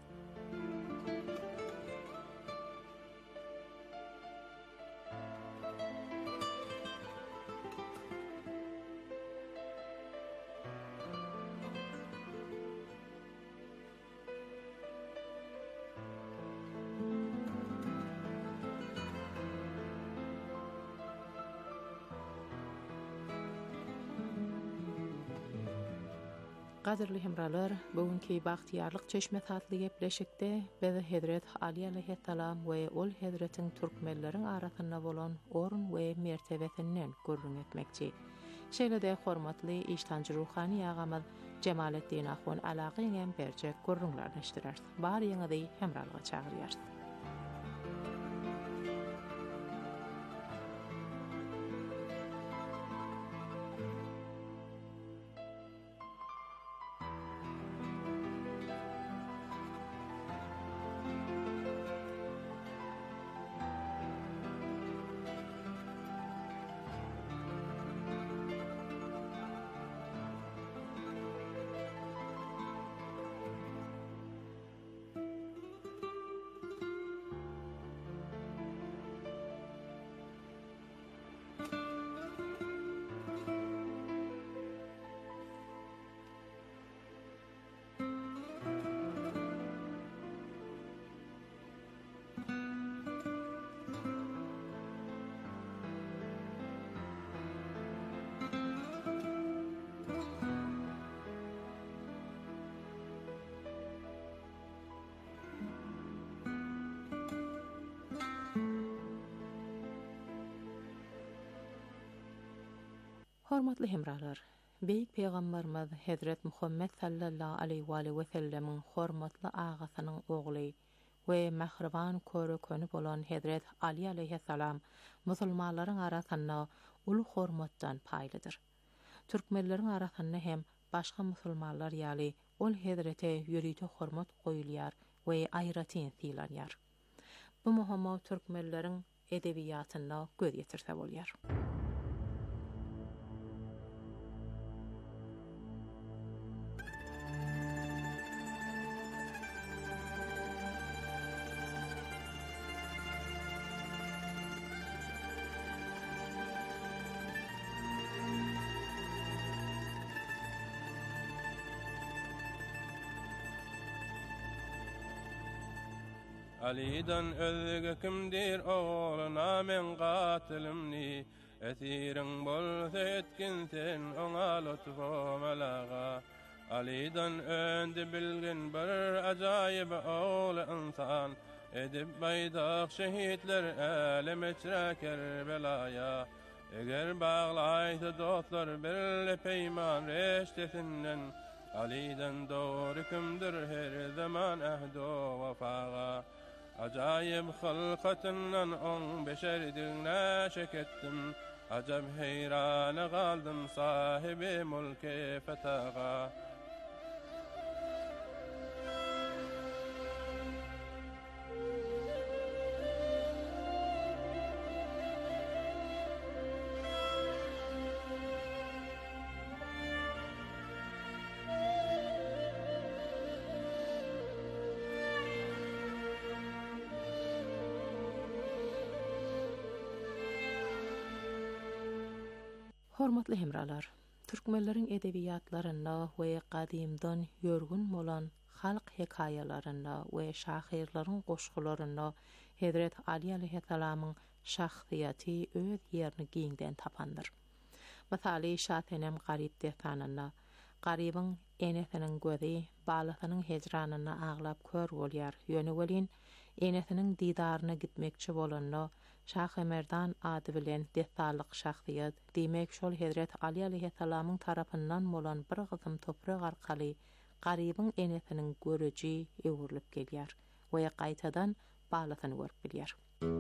Qadirli hemralar, bugünkü baghtiyarlyk çeşme tatly gepleşikde biz Hedret Ali aleyhissalam we ol Hedretiň türkmenleriň arasynda bolan orun we mertebesinden gurrun etmekçi. Şeýle-de hormatly iştanjy ruhani agamyz Jemaletdin Ahun alagyň berjek gurrunlaryny işdirer. Bar ýeňidi hemralyga çagyrýar. Hormatly hemralar, Beýik Peýgamberimiz Hazret Muhammed sallallahu aleyhi we sellem'in hormatly agasynyň ogly we mähriban körükeni bolan Hazret Ali aleyhissalam musulmanlaryň arasynda ulu hormatdan paýlydyr. Türkmenleriň arasynda hem başga musulmanlar ýaly ol Hazrete ýürüýte hormat goýulýar we aýratyn tilanýar. Bu muhamma türkmenleriň edebiýatyna göz ýetirse bolýar. Ali'dan özge kimdir oğluna men qatilimni Esirin bolsa etkin sen ona lütfum alaga Ali'dan öndi bilgin bir acayip oğlu insan Edip baydak şehitler elem eçre Kerbelaya Eger bağlaydı dostlar bir peyman reştesinden Ali'dan doğru kimdir her zaman ahdo vefaga Acayip halkatından on beşerdine şekettim Acab heyrana kaldım sahibi mulke fetaga Hormatly hemralar, türkmenleriň edebiyatlarynda we gadymdan ýörgün bolan halk hekaýalaryna we şahyrlaryň goşgularyna Hazrat Ali aleyhissalamyň şahsiýaty öz ýerini giňden tapandyr. Masaly şatenem garyp dehtanyna, garybyň enesiniň gözi balasynyň hejranyna aglap kör bolýar, ýöne welin enesiniň didaryna gitmekçi bolanyna Şah Emerdan ady bilen dehtalyk şahsiýet diýmek şol Hazrat Ali aleyhissalamyň tarapyndan bolan bir gysym toprak arkaly garybyň enesiniň göreji öwürlip gelýär we gaýtadan balasyny görüp bilýär.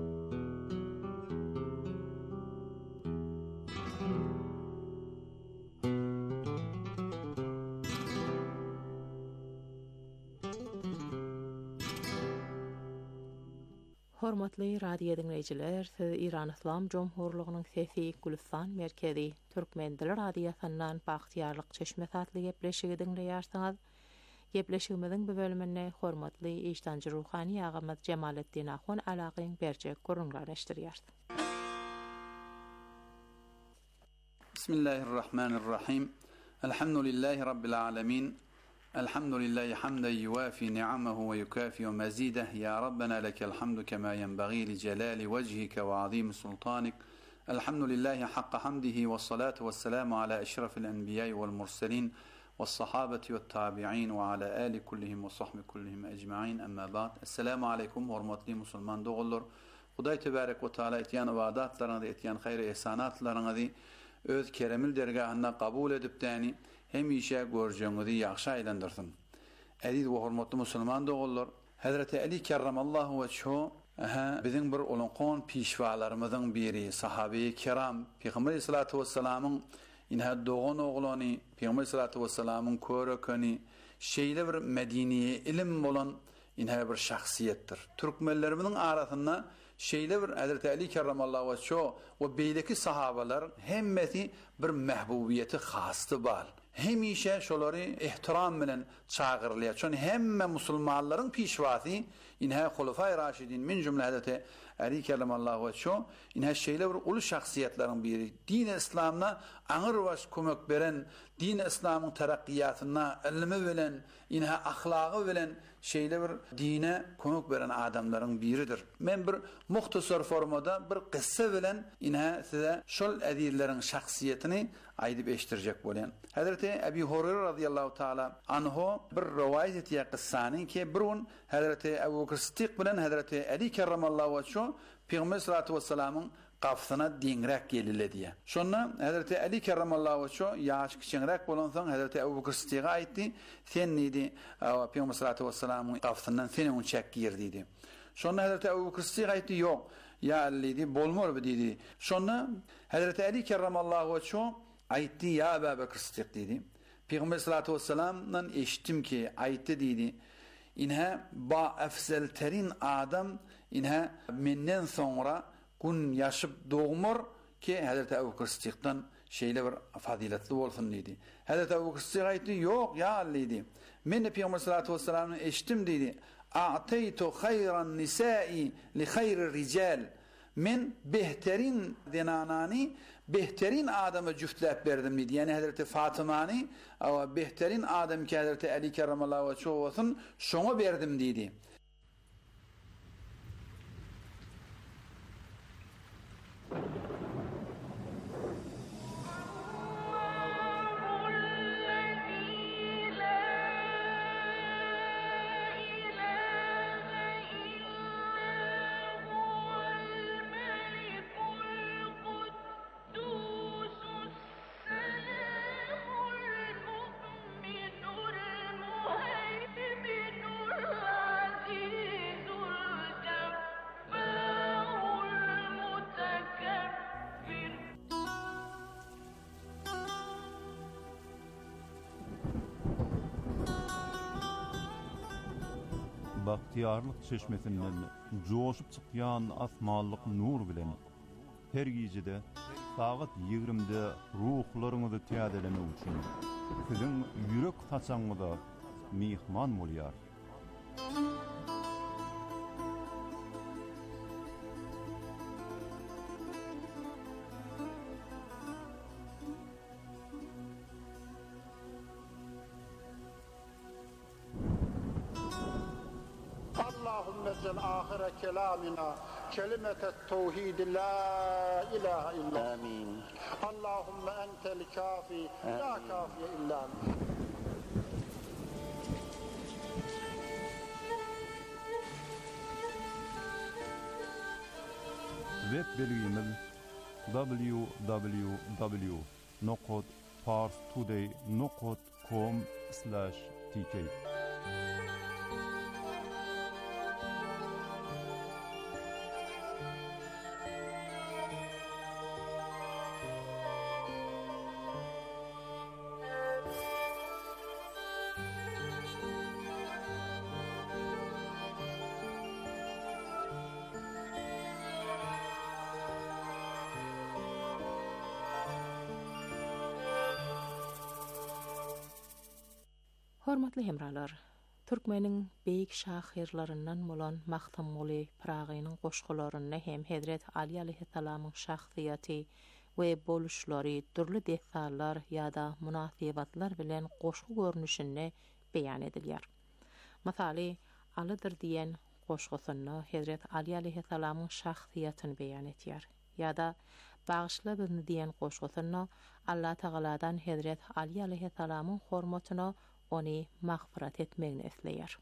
Hormatly radio dinleyijiler, siz İran İslam Jomhurlygynyň Sesi Gülistan merkezi Türkmen dili radiosundan bagtyarlyk çeşme satly gepleşigi dinleýärsiňiz. Gepleşigimiziň bu bölümine hormatly işdanjy ruhani ýagymyz Jemaletdin Ahun alagyň berjek gurulmalar eşdirýär. Bismillahirrahmanirrahim. Elhamdülillahi rabbil alamin. Elhamdülillahi hamden yuwafi ni'amahu ve yukafi'u mazideh. Ya Rabbena lekel hamdu kema yenbaghi li celali vejhike ve azim sultanik. Elhamdülillahi hakka hamdihi ve salatu ve selamu ala eşrafil enbiyai vel murselin ve sahabeti ve tabi'in ve ala ali kullihim ve sahbi kullihim ecma'in. Amma ba'd. Esselamu aleykum hormatly musulman dogullar. Hudaý tebarek ve taala etýän ibadatlaryňy, etýän haýry ihsanatlaryňy öz keremil dergahyna kabul edip täni hemişe görjeňizi ýaxşy aýlandyrsyn. Aziz we hormatly musulman dogullar, Hazrat Ali kerramallahu wejhu aha biziň bir ulunqon pişwalarymyzyň biri sahabe-i kiram Peygamber sallallahu aleyhi ve sellem'in inha doğan oğlany Peygamber sallallahu aleyhi ve sellem'in körekeni şeýle bir Medine'ye ilim bolan inha bir şahsiýetdir. Türkmenlerimiň arasynda şeýle bir Hazrat Ali kerramallahu wejhu we beýleki sahabalar hemmeti bir mehbubiýeti hasty bar. Hemişe şolary ihtiram bilen çağırylýar. Şonu hemme musulmanlaryň pişwasy inha Hulefai Raşidin min jümle Hazrat Ali kerramallahu wejhu inha şeýle bir uly şahsiýetleriň biri. Din-i İslamna aňyr baş kömek beren, din-i İslamyň terakkiýatyna ilmi bilen, inha ahlagy bilen şeýle bir dine kömek beren adamlaryň biridir. Men bir muhtasar formada bir kissa bilen inha size şol adilleriň şahsiýetini aýdyp eşdirjek bolýan. Hazrat Ebu Hurayra radıyallahu taala anhu bir riwayet etýär kissany ki birun Hazrat Ebu Bekir Siddiq bilen Hazrat Ali kerramallahu wejhu Peygamber sallallahu aleyhi ve sellem'in gafsyna diňrek geliledi. Şonda Hazrat Ali kerramallahu wejhu ýaş kiçiňrek bolansaň Hazrat Ebu Bekir Siddiq'a aýtdy, "Sen nidi Peygamber sallallahu aleyhi ve sellem'in gafsynyň seni on çekgir" diýdi. Şonda Hazrat Ebu Bekir Siddiq aýtdy, "Ýok, ýa Ali di bolmar bu" diýdi. Şonda Hazrat Ali kerramallahu wejhu aýtdy, "Ya Ebu Bekir Siddiq" diýdi. Peygamber sallallahu aleyhi ve sellem'den eşitdim ki aýtdy diýdi. "İnha ba afzalterin adam inha menden sonra gün yaşıp doğmur ki Hazrat Ebu Bekir Siddiq'dan şeýle bir faziletli bolsun" diýdi. Hazrat Ebu Bekir Siddiq aýtdy, "Ýok ya Ali" diýdi. "Men de Peygamber sallallahu aleyhi ve sellem'den eşitdim" diýdi. "A'taytu hayran nisa'i li hayri rical." Men behterin denanani behterin adamı cüftlep berdim diýdi. Yani Hazreti Fatıma'ni ama behterin adam ki Hazreti Ali kerramallahu wejhu olsun şoňa berdim diýdi. Bahtiyarlyk çeşmesinden joşup çykýan asmanlyk nur bilen her gijede saat ýigrimde ruhlaryňyzy täzelemek üçin siziň ýürek taçaňyzda mihman bolýar. واجعل آخر كلامنا كلمة التوحيد لا إله إلا الله. آمين. اللهم أنت الكافي لا كافي إلا أنت. Web bilgimiz w w w nokta parstoday nokta com slash t k. Hormatly hemralar, Türkmenin beýik şahyrlaryndan bolan Mahtam Moly Pragynyň goşgularyny hem Hedret Ali aleyhissalamyň şahsiýaty we boluşlary, türli detallar ýa-da munasabatlar bilen goşgu görnüşini beýan edilýär. Masaly, Alydyr diýen goşgusyny Hedret Ali aleyhissalamyň şahsiýatyny beýan etýär. Ýa-da Bagyşladyny diýen goşgusyny Allah Taala'dan Hedret Ali aleyhissalamyň hormatyna onu mağfiret etmegini esleýär.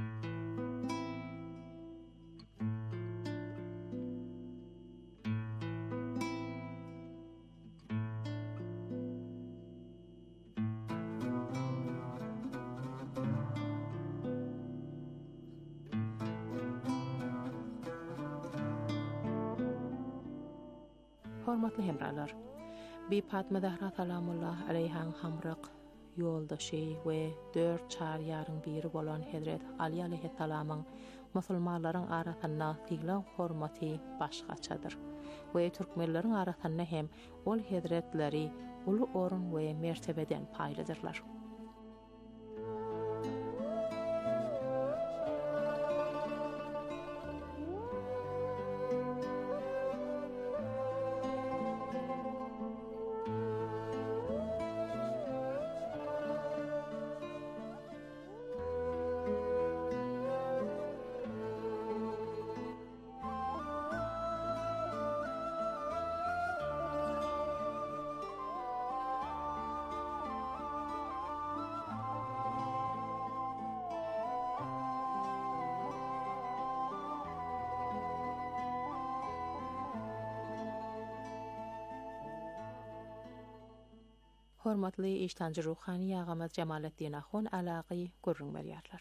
Hormatly hemralar, Bi Fatma Zahra salamullah aleyhan hamrak yoldaşy we dört çar ýaryň biri bolan Hedret Ali aleyhissalamyň musulmanlaryň arasynda tiýilen hormaty başgaçadyr. We türkmenleriň arasynda hem ol Hedretleri uly orun we mertebeden paýlydyrlar. Hormatly iştancı ruhani ýagamaz Jamaletdin Ahun alagy görüň berýärler.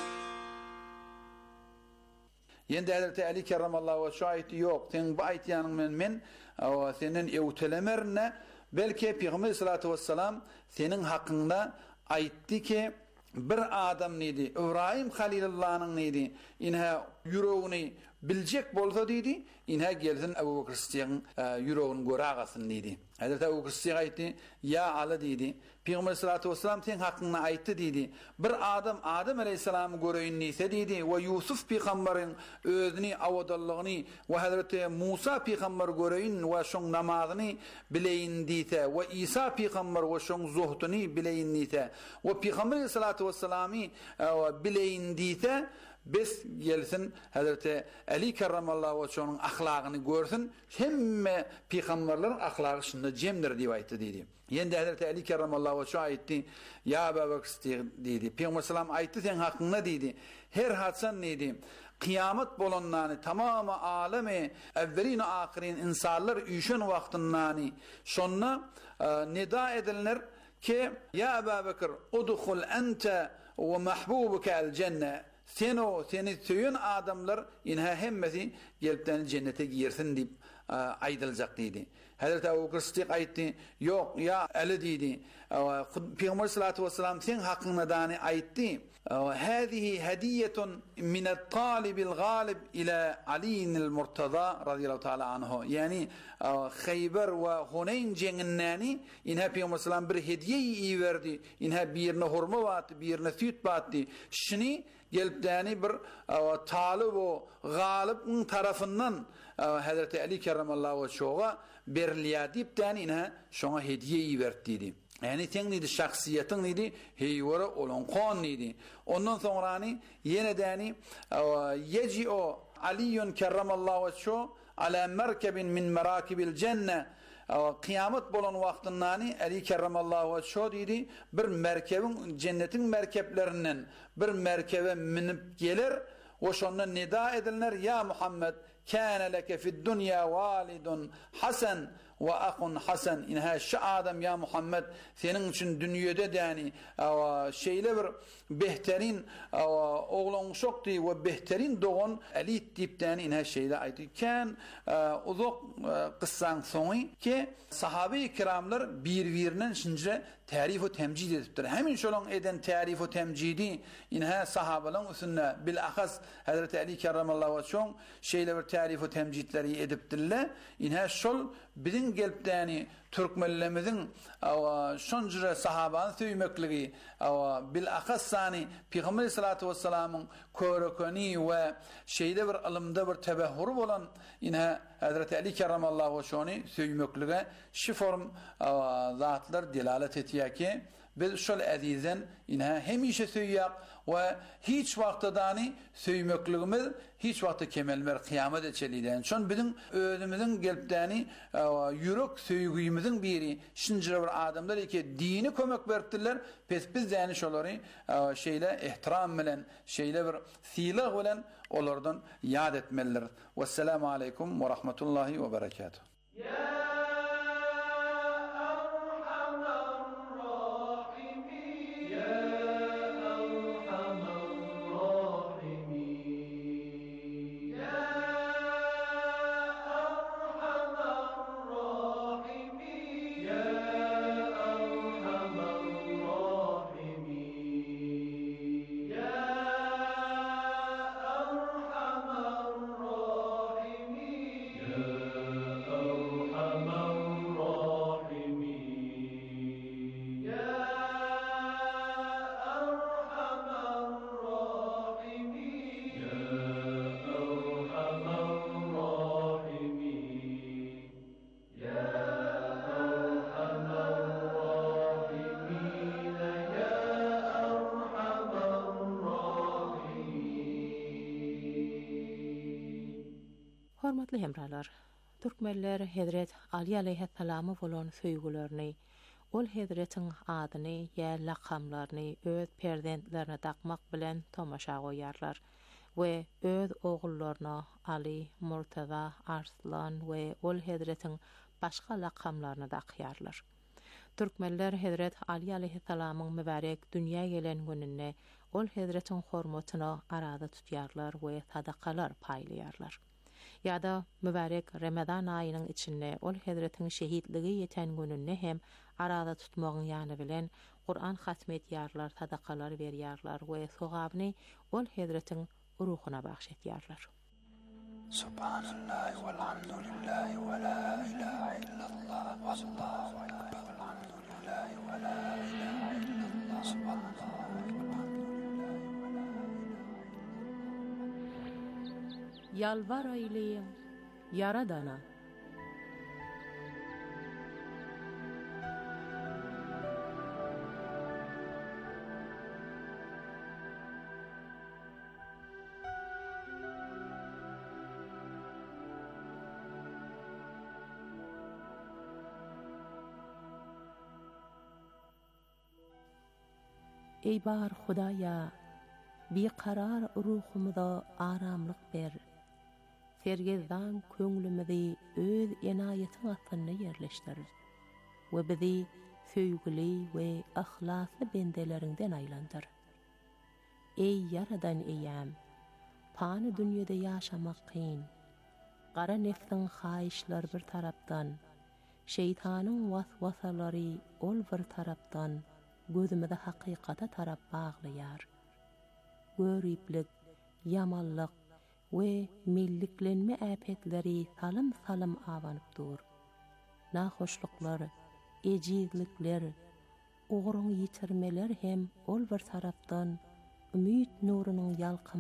Ýende Hazreti Ali kerramallahu şahidi ýok. Sen bu aýtýanyň men men o senen ewtelemerne belki Peygamber sallallahu aleyhi ve sellem senin hakkında aýtdy ki bir adam neydi? İbrahim Halilullah'nın neydi? İnha yüreğini bilecek bolsa dedi, inha gelsin Ebu Bekir Sıddık'ın yüreğini göragasın dedi. Hazreti Ebu Bekir Sıddık aytdı, ya Ali dedi, Peygamber sallallahu aleyhi ve sellem sen hakkında aytdı dedi. Bir adam Adem aleyhisselamı göreyin neyse dedi ve Yusuf peygamberin özünü, avadallığını ve Hazreti Musa peygamber göreyin ve şon namazını bileyin diyse ve İsa peygamber ve şon zuhdunu bileyin diyse ve Peygamber sallallahu aleyhi ve sellem'i bileyin diyse biz gelsin Hazreti Ali kerramallahu vecih'nin ahlakını görsün, hemme peygamberlerin ahlakı şunda cemdir diye aytdı dedi. Yende Hazreti Ali kerramallahu vecih aytdı, ya Ebu Bekir Sıddık dedi, Peygamber sallam aytdı sen hakkında dedi, her hatsan dedi, kıyamet bolanlarını tamamı alemi evvelin ahirin insanlar üşün vaktinnani şonna e, nida edilinler ki ya Ebu Bekir udkhul ente ve mahbubuke el cenne. Sen o, seni söyün adamlar inha hemmesi gelipten cennete girsin deyip aydılacak dedi. Hazreti Ebu Bekir Sıddık aytdı, yok ya Ali dedi. Peygamber sallallahu aleyhi ve sellem sen hakkında dani aytdı. Hâzihi hediyetun minet talibil galib ila Ali'nil Murtaza radıyallahu ta'ala anhu. Yani Khaybar ve Hunayn cenginnani inha Peygamber sallallahu bir hediyeyi iyi verdi. İnha birine hurma vatı, birine süt vatı. Şini gelipdani bir talib o galibin tarafından Hazreti Ali kerramallahu vecih'a berilýär diýip däni ine şoňa hediýe ýerdi dedi. Yani sen neydi şahsiyetin neydi heyvara olan kon neydi. Ondan sonra hani yine de hani yeci o Aliyun kerramallahu vechu ala merkebin min merakibil cenne. Kıyamet bolan vaxtından Ali kerramallahu vechu dedi bir merkebin cennetin merkeplerinden bir merkebe minip gelir ve şonda nida edilir ya Muhammed kana leke fid dunya validun hasan ve akun hasan inha şu adam ya Muhammed senin için dünyada da yani şeyle bir behterin oğlun şoktu ve behterin doğan Ali tipten inha şeyle aytken uzak kıssan sonu ki sahabe-i kiramlar bir-birinin şince tarif ve temcid edipdir. Hemin şolun eden tarif ve temcidi inha sahabaların üstünde bilahas Hazreti Ali kerramallahu vechu şeyle bir tarif ve temcidleri edipdirler. İnha şol bizim gelipdeni Türkmenlerimizin şonjura sahabanın söymekliği bilahas sani Peygamber sallallahu aleyhi ve sellem'in körükeni ve şeyde bir ilimde bir tebehhur olan inha Hazreti Ali kerramallahu vechu'ni söymekliği şu form zatlar delalet ediyor ki biz şol azizden inha hemişe söyyak ve hiç vaxtadani söymekliğimiz hiç vaxtı kemelmer kıyamet etçeliyden. Şon bizim özümüzün gelipdani yürek söygüyümüzün biri şinjira bir adamlar ki dini kömek verdiler. Pes biz yani şolary şeyle ihtiram bilen şeyle bir silah bilen onlardan yad etmeliler. Vesselamu aleykum ve rahmetullahi ve berekatuhu. Hormatly hemralar, Türkmenler Hazret Ali aleyhisselamı bolan söýgülerini, ol Hazretin adyny ýa lakamlaryny öz perzentlerine takmak bilen tomaşa goýarlar we öz ogullaryna Ali, Murtaza, Arslan we ol Hazretin başga lakamlaryny takyarlar. Türkmenler Hazret Ali aleyhisselamyň mübarek dünýä gelen gününe ol Hazretin hormatyna arada tutýarlar we sadakalar paýlaýarlar. Ya da mübarek Ramazan ayının içinde ol Hazretin şehitliği yeten gününde hem arada tutmağın ýany bilen Kur'an hatmet ýarlar, sadakalar berýärler we sogabyny ol Hazretin ruhuna bagşetýärler. Subhanallah walhamdulillah ve la ilahe illallah wallahu ekber walhamdulillah ve la ilahe illallah subhanallah. Yalvar eyleyim Yaradana. Ey bar Hudaya, bir karar ruhumda aramlyk ber. Sergezdan köňlümidi öz enayetin atyna ýerleşdir we bizi söýgüli we ahlasly bendelerinden aýlandyr. Ey yaradan eýäm, pany dünýede ýaşamak kyn. Gara nefsiň haýyşlar bir tarapdan, şeytanyň waswasalary ol bir tarapdan gözümde hakykata tarap baglaýar. Göriplik, yamallyk we milliklenme äpetleri salym salym awanyp dur. Nahoşluklar, ejizlikler, ogruň ýitirmeler hem ol bir tarapdan ümit nurunyň ýalkym